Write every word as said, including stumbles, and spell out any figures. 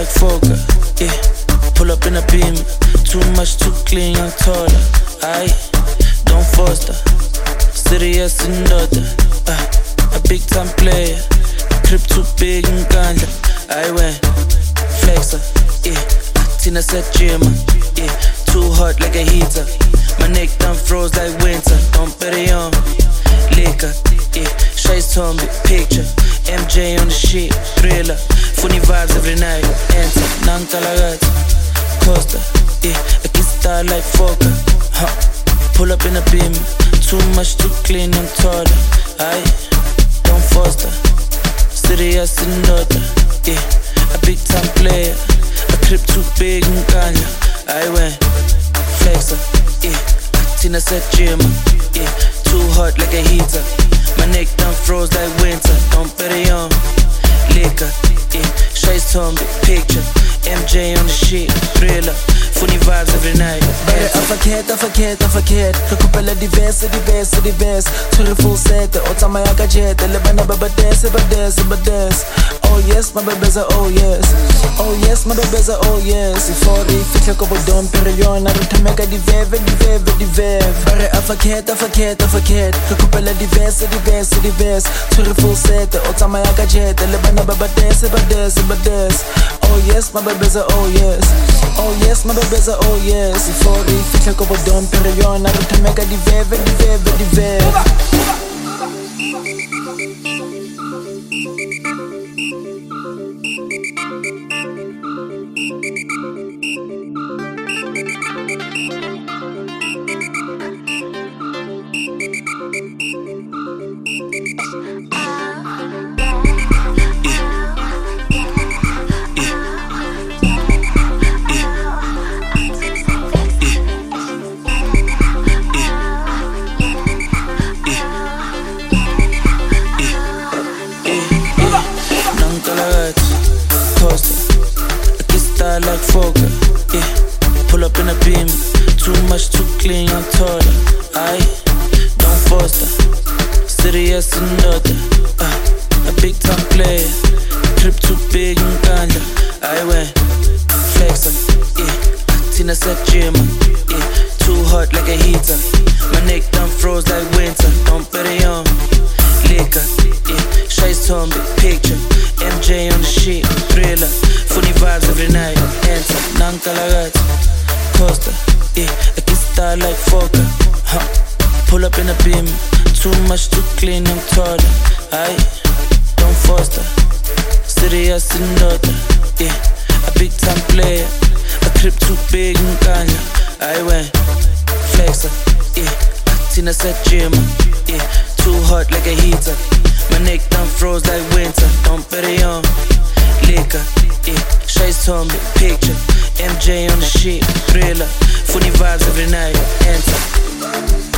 like Fokker, yeah. Pull up in a beam, too much, too clean, young taller. Aye, don't foster, serious in order. Uh, a big time player, crib too big in Ganja. I went flexer, yeah. Tina said gym, yeah. Too hot like a heater. My neck done froze like winter. Don't bet it on liquor, yeah. Shay's told me picture. M J on the shit, thriller. Funny vibes every night. Enter, Nankalagat, Costa, yeah. I can style like Fokker, huh. Pull up in a beam, too much, too clean, I'm taller. Aye, don't foster, serious in order, yeah. A big time player, a crib too big in Kanye. I went flexer, yeah. Tina said gym, yeah. Too hot like a heater. My neck done froze like winter. Don't bet it on liquor, yeah. Shay's told me picture. M J on the shit, thriller. Funny vibes every night. Bare a verkeerd, a verkeerd, a verkeerd. Rekopela diverse, diverse, diverse. Tshwere full set, o tsamaya ka jet. Le bana ba ba dance, ba dance, ba dance. Oh yes, my baby's a oh yes. Oh yes, my baby's a oh yes. Ifori, fihle ko bodom, pero yona rutameka diveve, diveve, diveve. Bare a verkeerd, a verkeerd, a verkeerd. Rekopela diverse, diverse, diverse. Tshwere full set, o tsamaya ka jet. Le bana ba ba dance, ba dance, ba dance. Oh yes, my baby's a oh yes. Oh yes, my baby's a oh yes. Ifori, fihle ko bodom, pero yona rutameka diveve, diveve, diveve. Like Fokker, yeah. Pull up in a beam, too much, too clean, I'm taller. Aye, don't foster, serious in order. Uh, a big time player, crib too big in Ganja. I went flexer, yeah. Tina said gym, yeah. Too hot like a heater. My neck done froze like winter. Don't bet it on liquor, yeah. Shay's told me picture. M J on the shit, thriller. Funny vibes every night. Enter, Nankalagat, Costa, yeah. I can style like Fokker, huh. Pull up in a beam, too much, too clean, I'm taller. Aye, don't foster, serious in order, yeah. A big time player, a crib too big in Kanye. I went flexer, yeah. Tina said gym, yeah. Too hot like a heater. My neck done froze like winter. Don't bet it on liquor, yeah. Shay's told me picture. M J on the shit, thriller. Funny vibes every night. Enter.